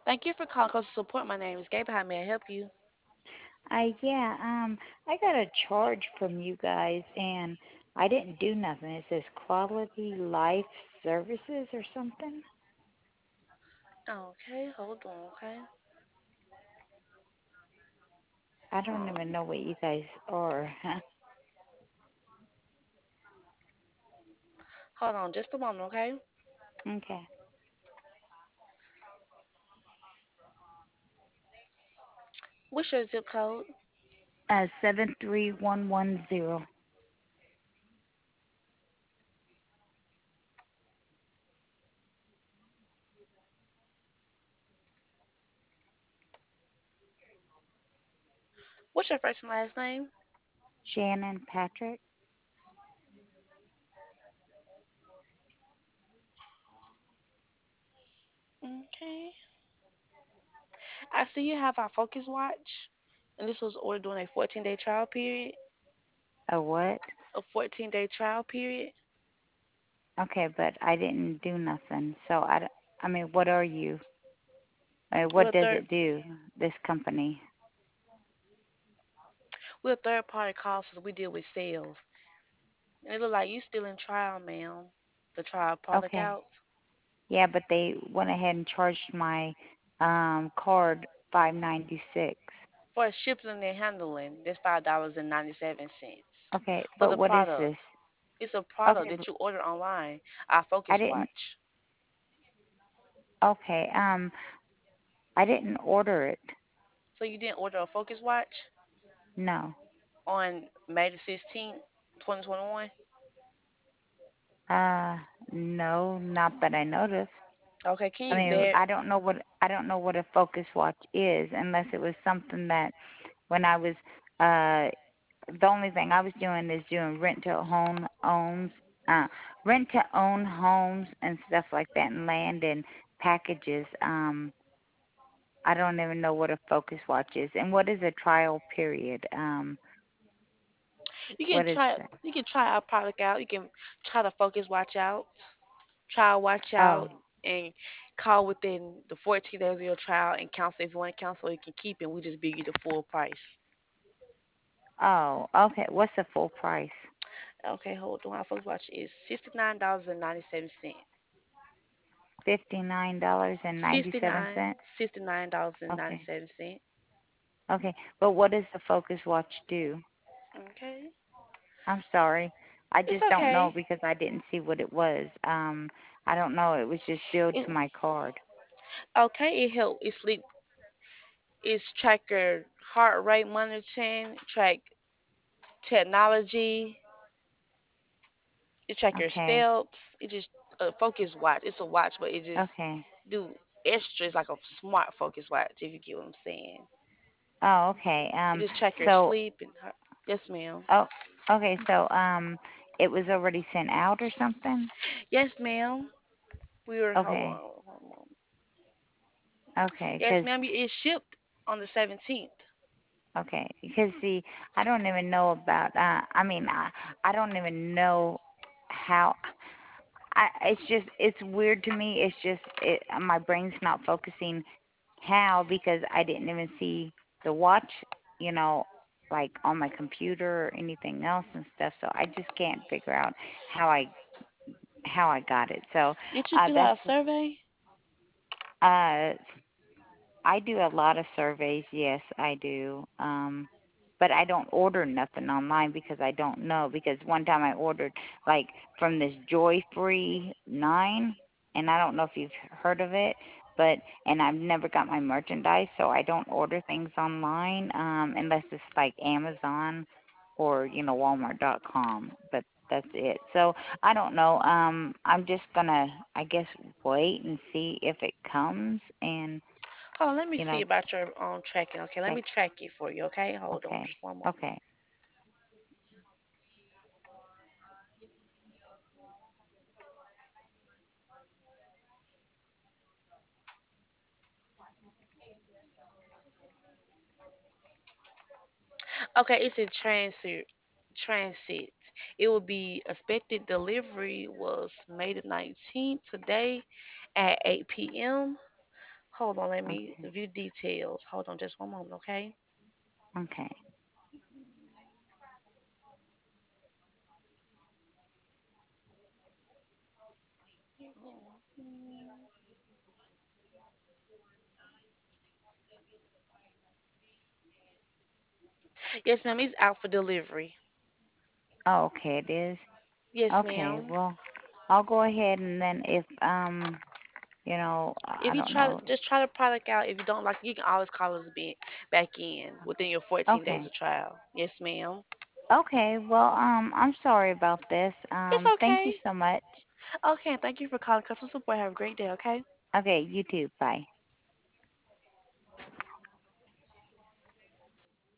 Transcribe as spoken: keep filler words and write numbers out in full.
Thank you for calling Customer Support. My name is Gabe. How may I help you? I yeah, um, I got a charge from you guys and I didn't do nothing. It says quality life services or something. Okay, hold on, okay? I don't Um, even know what you guys are. hold on just a moment, okay? Okay. What's your zip code? Uh, seven three one one zero. What's your first and last name? Shannon Patrick. Okay. I see you have our Focus Watch, and this was ordered during a fourteen day trial period. A what? A fourteen day trial period. Okay, but I didn't do nothing. So I, d- I mean, what are you? Uh, We're what a does third, it do? This company? we're a third party call, so we deal with sales. And it look like you still in trial, ma'am. The trial product Okay. out. Yeah, but they went ahead and charged my um card five ninety six. For shipping and handling, that's five dollars and ninety seven cents. Okay, For but the what is product, this? it's a Okay, product b- that you order online. Our I Focus didn't. Watch Okay, um, I didn't order it. So you didn't order a Focus Watch No. on May the sixteenth, twenty twenty-one? Uh, no, not that I noticed. Okay, can I you mean, bear? I don't know what I don't know what a focus watch is unless it was something that when I was uh the only thing I was doing is doing rent to own owns uh rent to own homes and stuff like that and land and packages. Um I don't even know what a focus watch is. And what is a trial period? Um You can what is try. that? You can try our product out. You can try the Focus Watch out. Try Watch Oh. out and call within the fourteen days of your trial and cancel if you want to cancel. You can keep it. We just bill you the full price. Oh, okay. What's the full price? Okay, hold on. Our Focus Watch is sixty nine dollars and ninety seven cents. Fifty nine dollars and ninety Sixty seven nine, cents. sixty nine dollars and ninety Okay. seven cents. Okay. But what does the focus watch do? Okay, I'm sorry. I it's just don't know okay. because I didn't see what it was. Um I don't know. It was just billed It, to my card. okay, it help. It sleep. It's track your heart rate monitoring, track technology, it track your Okay. steps. It just a focus watch. It's a watch, but it just Okay. do extra. It's like a smart focus watch. If you get what I'm saying. Oh, okay. It Um just track your so sleep and heart. Yes, ma'am. oh okay, so um it was already sent out or something? Yes, ma'am. We were hold on. Okay. Hold on. Okay, Yes, cuz ma'am. It shipped on the seventeenth. okay, because see, I don't even know about uh I mean, I I don't even know how I it's just it's weird to me. It's just it my brain's not focusing how because I didn't even see the watch, you know, like on my computer or anything else and stuff. So I just can't figure out how I how I got it. So Did you uh fill that's out a survey? uh I do a lot of surveys, yes, I do. Um but I don't order nothing online because I don't know because one time I ordered like from this Joy Free nine and I don't know if you've heard of it, but and I've never got my merchandise, so I don't order things online um unless it's like Amazon or, you know, walmart dot com, but that's it. So I don't know. Um I'm just going to I guess wait and see if it comes and Hold on. Let me you see know, about your um tracking. Okay, let check. me track it for you. Okay, hold on Okay. just one moment. Okay. Okay, it's in transit. Transit. It will be expected delivery was May the nineteenth today at eight p m. Hold on, let me Okay. view details. Hold on just one moment, okay? Okay. Yes, ma'am, it's out for delivery. Oh, okay, it is. Yes, Okay, ma'am. well, I'll go ahead and then if um, you know, I If I you don't try to know. just try the product out, if you don't like it, you can always call us be- back in within your fourteen days Okay. of trial. Yes, ma'am. Okay, well, um, I'm sorry about this. It's Um, thank you okay. so much. Okay, thank you for calling customer support. Have a great day, okay? Okay, you too. Bye.